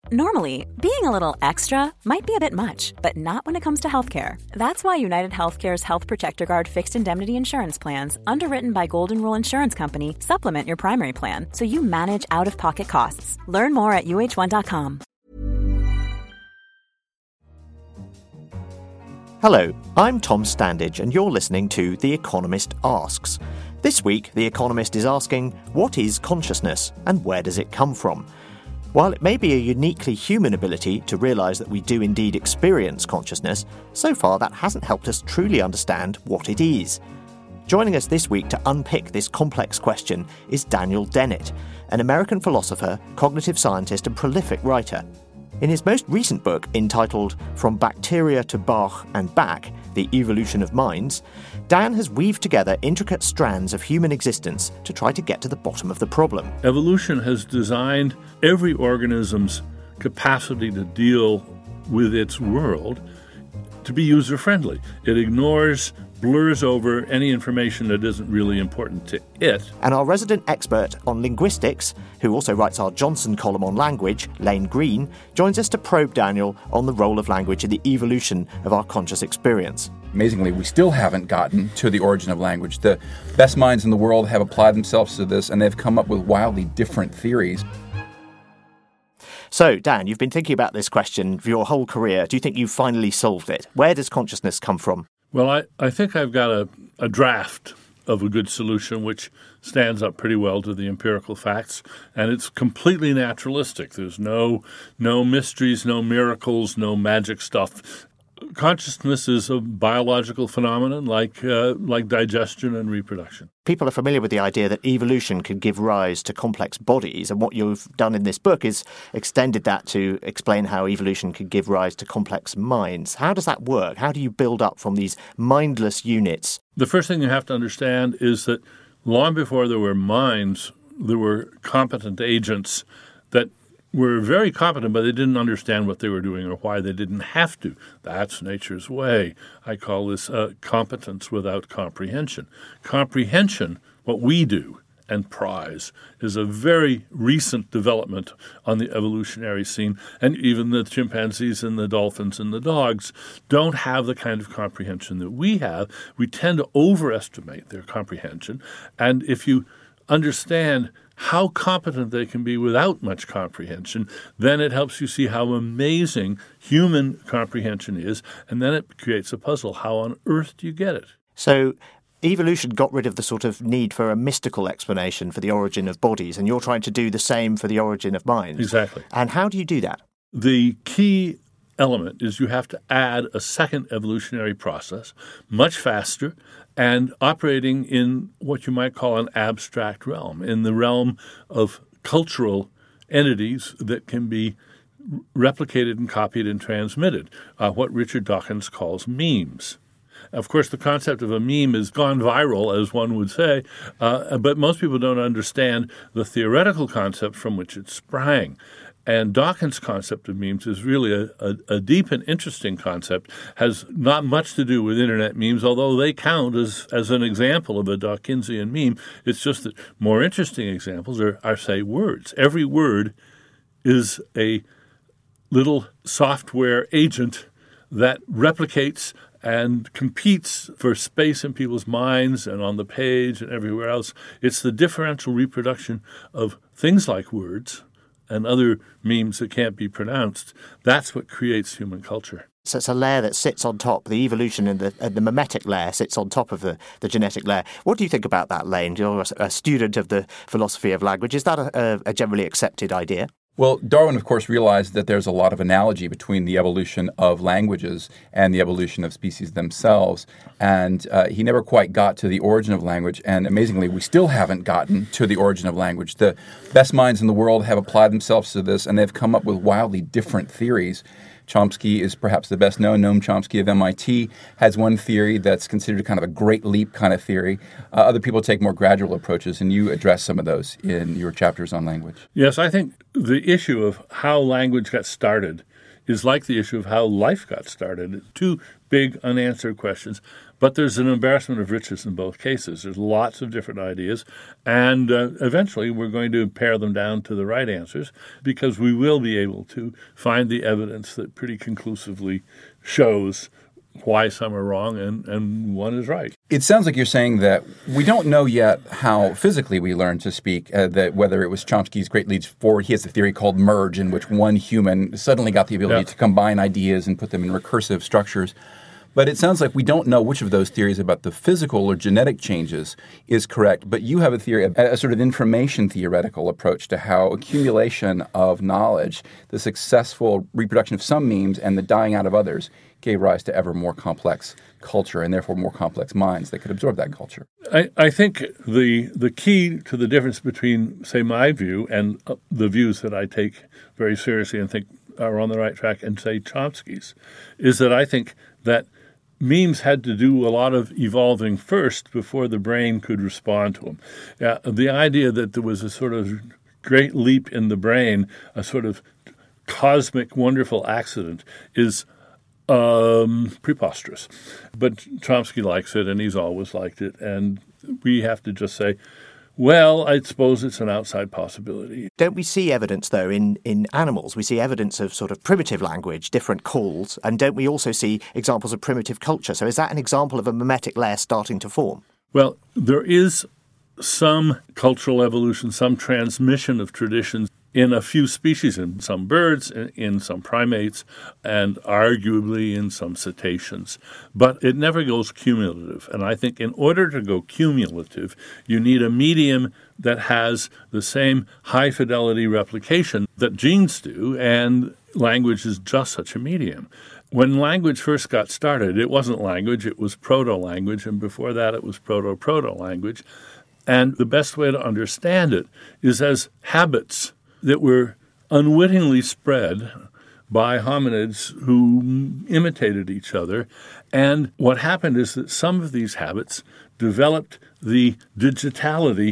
Normally, being a little extra might be a bit much, but not when it comes to healthcare. That's why United Healthcare's Health Protector Guard fixed indemnity insurance plans, underwritten by Golden Rule Insurance Company, supplement your primary plan so you manage out-of-pocket costs. Learn more at uh1.com. Hello, I'm Tom Standage, and you're listening to The Economist Asks. This week, The Economist is asking, what is consciousness and where does it come from? While it may be a uniquely human ability to realise that we do indeed experience consciousness, so far that hasn't helped us truly understand what it is. Joining us this week to unpick this complex question is Daniel Dennett, an American philosopher, cognitive scientist and prolific writer. In his most recent book, entitled From Bacteria to Bach and Back, The Evolution of Minds, Dan has weaved together intricate strands of human existence to try to get to the bottom of the problem. Evolution has designed every organism's capacity to deal with its world to be user-friendly. It ignores, blurs over any information that isn't really important to it. And our resident expert on linguistics, who also writes our Johnson column on language, Lane Green, joins us to probe Daniel on the role of language in the evolution of our conscious experience. Amazingly, we still haven't gotten to the origin of language. The best minds in the world have applied themselves to this, and they've come up with wildly different theories. So, Dan, you've been thinking about this question for your whole career. Do you think you've finally solved it? Where does consciousness come from? Well, I think I've got a draft of a good solution which stands up pretty well to the empirical facts, and it's completely naturalistic. There's no mysteries, no miracles, no magic stuff. Consciousness is a biological phenomenon like digestion and reproduction. People are familiar with the idea that evolution can give rise to complex bodies, and what you've done in this book is extended that to explain how evolution can give rise to complex minds. How does that work? How do you build up from these mindless units? The first thing you have to understand is that long before there were minds, there were competent agents that were very competent, but they didn't understand what they were doing or why they didn't have to. That's nature's way. I call this competence without comprehension. Comprehension, what we do and prize, is a very recent development on the evolutionary scene, and even the chimpanzees and the dolphins and the dogs don't have the kind of comprehension that we have. We tend to overestimate their comprehension, and if you understand how competent they can be without much comprehension, then it helps you see how amazing human comprehension is, and then it creates a puzzle. How on earth do you get it? So evolution got rid of the sort of need for a mystical explanation for the origin of bodies, and you're trying to do the same for the origin of minds. Exactly. And how do you do that? The key element is you have to add a second evolutionary process, much faster, and operating in what you might call an abstract realm, in the realm of cultural entities that can be replicated and copied and transmitted, what Richard Dawkins calls memes. Of course, the concept of a meme has gone viral, as one would say, but most people don't understand the theoretical concept from which it sprang. And Dawkins' concept of memes is really a deep and interesting concept, has not much to do with internet memes, although they count as an example of a Dawkinsian meme. It's just that more interesting examples are, say, words. Every word is a little software agent that replicates and competes for space in people's minds and on the page and everywhere else. It's the differential reproduction of things like words and other memes that can't be pronounced. That's what creates human culture. So it's a layer that sits on top. The evolution and the mimetic layer sits on top of the genetic layer. What do you think about that, Lane? You're a student of the philosophy of language. Is that a generally accepted idea? Well, Darwin, of course, realized that there's a lot of analogy between the evolution of languages and the evolution of species themselves. And he never quite got to the origin of language. And amazingly, we still haven't gotten to the origin of language. The best minds in the world have applied themselves to this, and they've come up with wildly different theories. Chomsky is perhaps the best known. Noam Chomsky of MIT has one theory that's considered kind of a great leap kind of theory. Other people take more gradual approaches, and you address some of those in your chapters on language. Yes, I think the issue of how language got started is like the issue of how life got started. Two big unanswered questions. But there's an embarrassment of riches in both cases. There's lots of different ideas, and eventually we're going to pare them down to the right answers because we will be able to find the evidence that pretty conclusively shows why some are wrong and one is right. It sounds like you're saying that we don't know yet how physically we learn to speak, that whether it was Chomsky's Great Leaps Forward. He has a theory called merge, in which one human suddenly got the ability to combine ideas and put them in recursive structures. But it sounds like we don't know which of those theories about the physical or genetic changes is correct. But you have a theory, a sort of information theoretical approach to how accumulation of knowledge, the successful reproduction of some memes and the dying out of others, gave rise to ever more complex culture and therefore more complex minds that could absorb that culture. I think the key to the difference between, say, my view and the views that I take very seriously and think are on the right track and, say, Chomsky's, is that I think that memes had to do a lot of evolving first before the brain could respond to them. The idea that there was a sort of great leap in the brain, a sort of cosmic, wonderful accident, is preposterous. But Chomsky likes it, and he's always liked it, and we have to just say, well, I suppose it's an outside possibility. Don't we see evidence, though, in animals? We see evidence of sort of primitive language, different calls, and don't we also see examples of primitive culture? So is that an example of a mimetic layer starting to form? Well, there is some cultural evolution, some transmission of traditions in a few species, in some birds, in some primates, and arguably in some cetaceans. But it never goes cumulative. And I think in order to go cumulative, you need a medium that has the same high-fidelity replication that genes do, and language is just such a medium. When language first got started, it wasn't language, it was proto-language, and before that it was proto-proto-language. And the best way to understand it is as habits that were unwittingly spread by hominids who imitated each other. And what happened is that some of these habits developed the digitality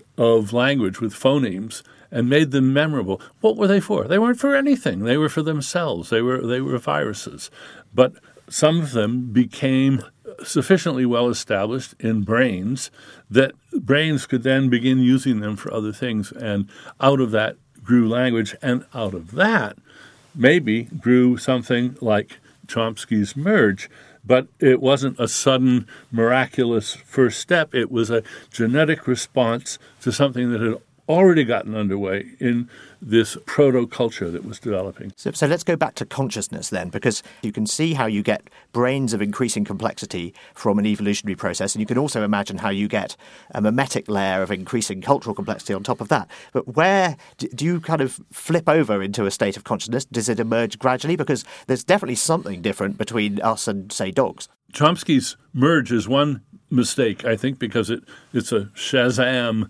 of language with phonemes and made them memorable. What were they for? They weren't for anything. They were for themselves. They were viruses. But some of them became sufficiently well established in brains that brains could then begin using them for other things. And out of that grew language, and out of that maybe grew something like Chomsky's merge. But it wasn't a sudden, miraculous first step. It was a genetic response to something that had already gotten underway in this proto-culture that was developing. So let's go back to consciousness then, because you can see how you get brains of increasing complexity from an evolutionary process, and you can also imagine how you get a mimetic layer of increasing cultural complexity on top of that. But where do you kind of flip over into a state of consciousness? Does it emerge gradually? Because there's definitely something different between us and, say, dogs. Chomsky's merge is one mistake, I think, because it's a Shazam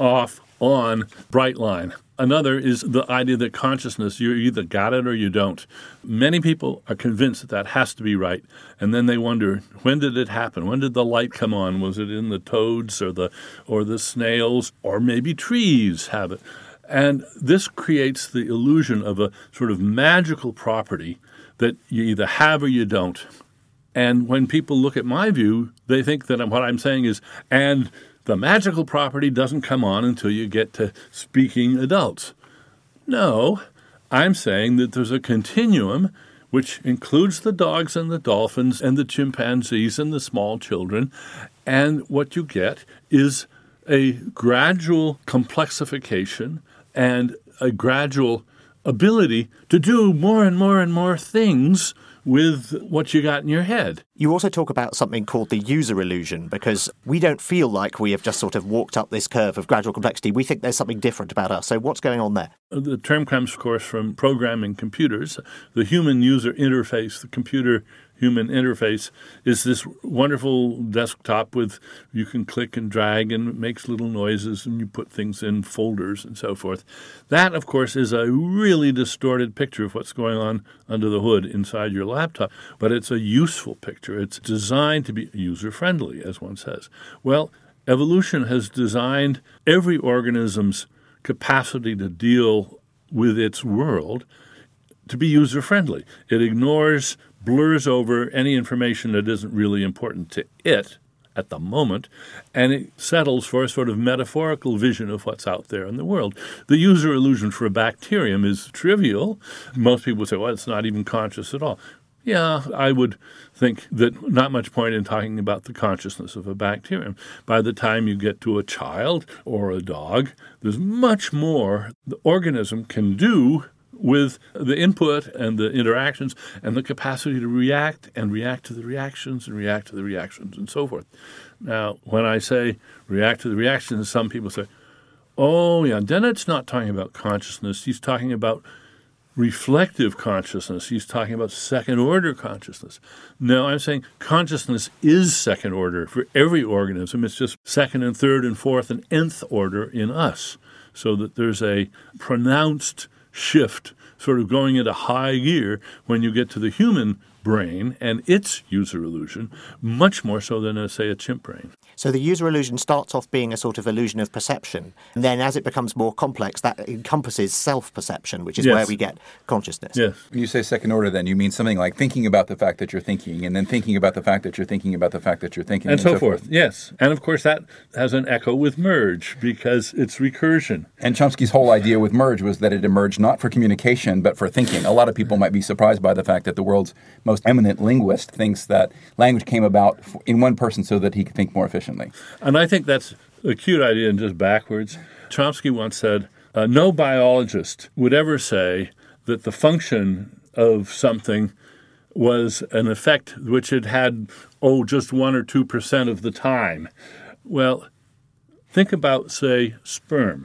off-on bright line. Another is the idea that consciousness, you either got it or you don't. Many people are convinced that has to be right, and then they wonder, when did it happen? When did the light come on? Was it in the toads or the snails, or maybe trees have it? And this creates the illusion of a sort of magical property that you either have or you don't. And when people look at my view, they think that what I'm saying is, and the magical property doesn't come on until you get to speaking adults. No, I'm saying that there's a continuum which includes the dogs and the dolphins and the chimpanzees and the small children, and what you get is a gradual complexification and a gradual ability to do more and more and more things with what you got in your head. You also talk about something called the user illusion, because we don't feel like we have just sort of walked up this curve of gradual complexity. We think there's something different about us. So what's going on there? The term comes, of course, from programming computers. The human user interface, the computer-human interface, is this wonderful desktop with you can click and drag and it makes little noises and you put things in folders and so forth. That, of course, is a really distorted picture of what's going on under the hood inside your laptop, but it's a useful picture. It's designed to be user-friendly, as one says. Well, evolution has designed every organism's capacity to deal with its world to be user-friendly. It ignores, blurs over any information that isn't really important to it at the moment, and it settles for a sort of metaphorical vision of what's out there in the world. The user illusion for a bacterium is trivial. Most people say, well, it's not even conscious at all. Yeah, I would think that not much point in talking about the consciousness of a bacterium. By the time you get to a child or a dog, there's much more the organism can do with the input and the interactions and the capacity to react and react to the reactions and react to the reactions and so forth. Now, when I say react to the reactions, some people say, oh, yeah, Dennett's not talking about consciousness. He's talking about reflective consciousness. He's talking about second-order consciousness. No, I'm saying consciousness is second order for every organism. It's just second and third and fourth and nth order in us, so that there's a pronounced shift sort of going into high gear when you get to the human brain and its user illusion, much more so than, say, a chimp brain. So the user illusion starts off being a sort of illusion of perception. And then as it becomes more complex, that encompasses self-perception, which is where we get consciousness. Yes. When you say second order, then you mean something like thinking about the fact that you're thinking, and then thinking about the fact that you're thinking about the fact that you're thinking. And so forth. Yes. And of course that has an echo with merge because it's recursion. And Chomsky's whole idea with merge was that it emerged not for communication, but for thinking. A lot of people might be surprised by the fact that the world's most eminent linguist thinks that language came about in one person so that he could think more efficiently. And I think that's a cute idea and just backwards. Chomsky once said, no biologist would ever say that the function of something was an effect which it had, just 1 or 2% of the time. Well, think about, say, sperm.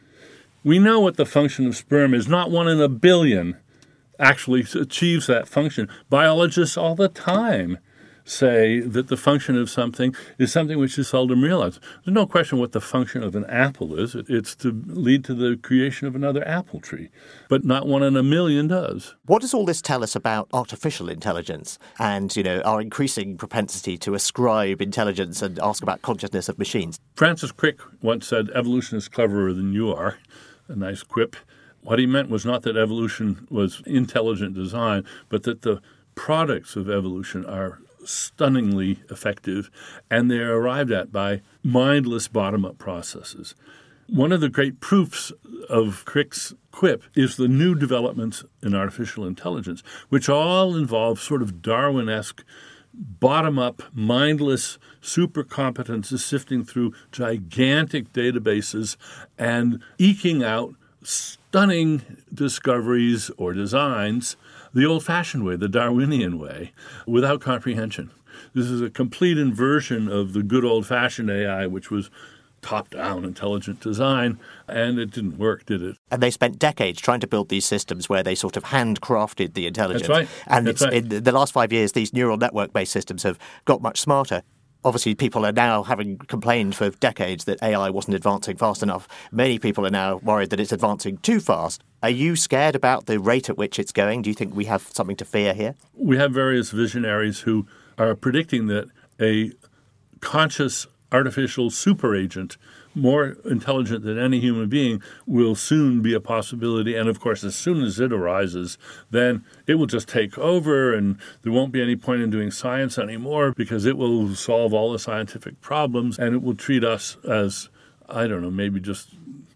We know what the function of sperm is. Not 1 in a billion actually achieves that function. Biologists all the time say that the function of something is something which is seldom realized. There's no question what the function of an apple is. It's to lead to the creation of another apple tree. But not 1 in a million does. What does all this tell us about artificial intelligence and, our increasing propensity to ascribe intelligence and ask about consciousness of machines? Francis Crick once said, evolution is cleverer than you are. A nice quip. What he meant was not that evolution was intelligent design, but that the products of evolution are stunningly effective, and they're arrived at by mindless bottom-up processes. One of the great proofs of Crick's quip is the new developments in artificial intelligence, which all involve sort of Darwin-esque bottom-up, mindless supercompetences sifting through gigantic databases and eking out stunning discoveries or designs the old-fashioned way, the Darwinian way, without comprehension. This is a complete inversion of the good old-fashioned AI, which was top-down intelligent design, and it didn't work, did it? And they spent decades trying to build these systems where they sort of handcrafted the intelligence. That's right. And That's right. In the last 5 years, these neural network-based systems have got much smarter. Obviously, people are now having complained for decades that AI wasn't advancing fast enough. Many people are now worried that it's advancing too fast. Are you scared about the rate at which it's going? Do you think we have something to fear here? We have various visionaries who are predicting that a conscious artificial superagent, more intelligent than any human being, will soon be a possibility. And, of course, as soon as it arises, then it will just take over and there won't be any point in doing science anymore because it will solve all the scientific problems and it will treat us as, maybe just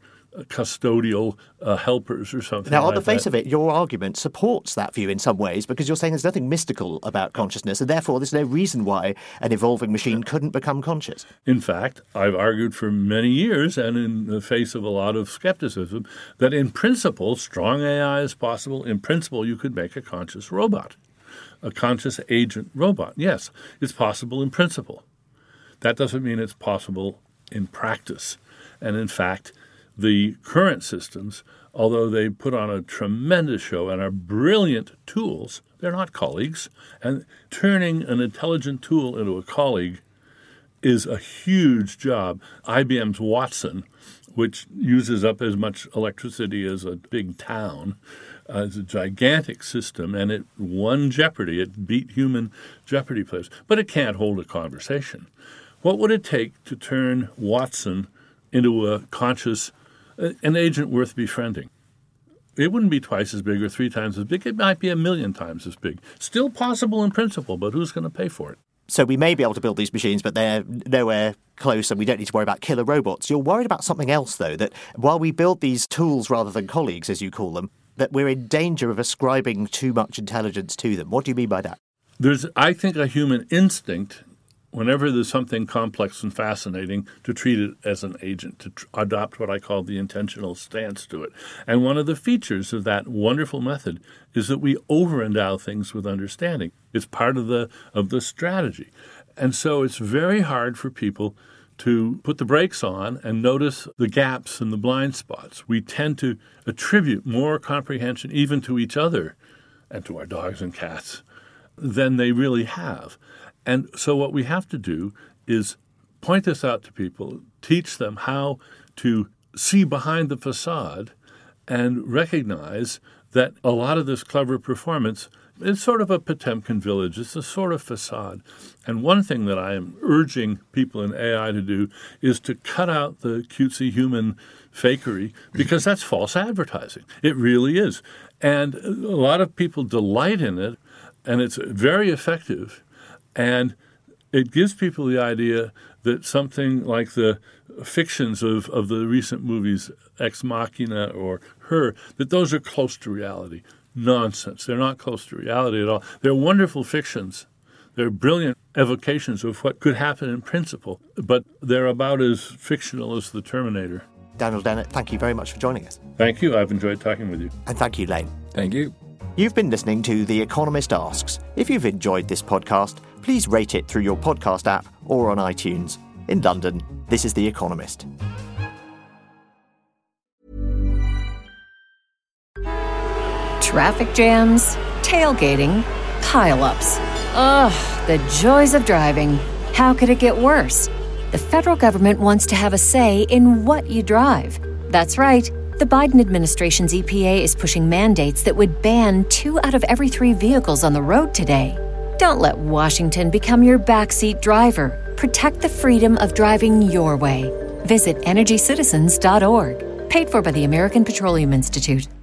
custodial helpers or something. Now, on like the face that. of it, your argument supports that view in some ways because you're saying there's nothing mystical about consciousness and therefore there's no reason why an evolving machine couldn't become conscious. In fact, I've argued for many years and in the face of a lot of skepticism that in principle, strong AI is possible. In principle, you could make a conscious robot, a conscious agent robot. Yes, it's possible in principle. That doesn't mean it's possible in practice. And in fact, the current systems, although they put on a tremendous show and are brilliant tools, they're not colleagues. And turning an intelligent tool into a colleague is a huge job. IBM's Watson, which uses up as much electricity as a big town, is a gigantic system, and it won Jeopardy. It beat human Jeopardy players. But it can't hold a conversation. What would it take to turn Watson into a conscious, an agent worth befriending? It wouldn't be twice as big or 3 times as big. It might be 1,000,000 times as big. Still possible in principle, but who's going to pay for it? So we may be able to build these machines, but they're nowhere close and we don't need to worry about killer robots. You're worried about something else, though, that while we build these tools rather than colleagues, as you call them, that we're in danger of ascribing too much intelligence to them. What do you mean by that? There's, I think, a human instinct whenever there's something complex and fascinating to treat it as an agent, to adopt what I call the intentional stance to it. And one of the features of that wonderful method is that we over-endow things with understanding. It's part of the strategy. And so it's very hard for people to put the brakes on and notice the gaps and the blind spots. We tend to attribute more comprehension even to each other and to our dogs and cats than they really have. And so what we have to do is point this out to people, teach them how to see behind the facade and recognize that a lot of this clever performance is sort of a Potemkin village. It's a sort of facade. And one thing that I am urging people in AI to do is to cut out the cutesy human fakery, because that's false advertising. It really is. And a lot of people delight in it, and it's very effective. And it gives people the idea that something like the fictions of the recent movies, Ex Machina or Her, that those are close to reality. Nonsense. They're not close to reality at all. They're wonderful fictions. They're brilliant evocations of what could happen in principle, but they're about as fictional as the Terminator. Daniel Dennett, thank you very much for joining us. Thank you. I've enjoyed talking with you. And thank you, Lane. Thank you. You've been listening to The Economist Asks. If you've enjoyed this podcast, please rate it through your podcast app or on iTunes. In London, this is The Economist. Traffic jams, tailgating, pile-ups. Ugh, the joys of driving. How could it get worse? The federal government wants to have a say in what you drive. That's right. The Biden administration's EPA is pushing mandates that would ban 2 out of every 3 vehicles on the road today. Don't let Washington become your backseat driver. Protect the freedom of driving your way. Visit EnergyCitizens.org. Paid for by the American Petroleum Institute.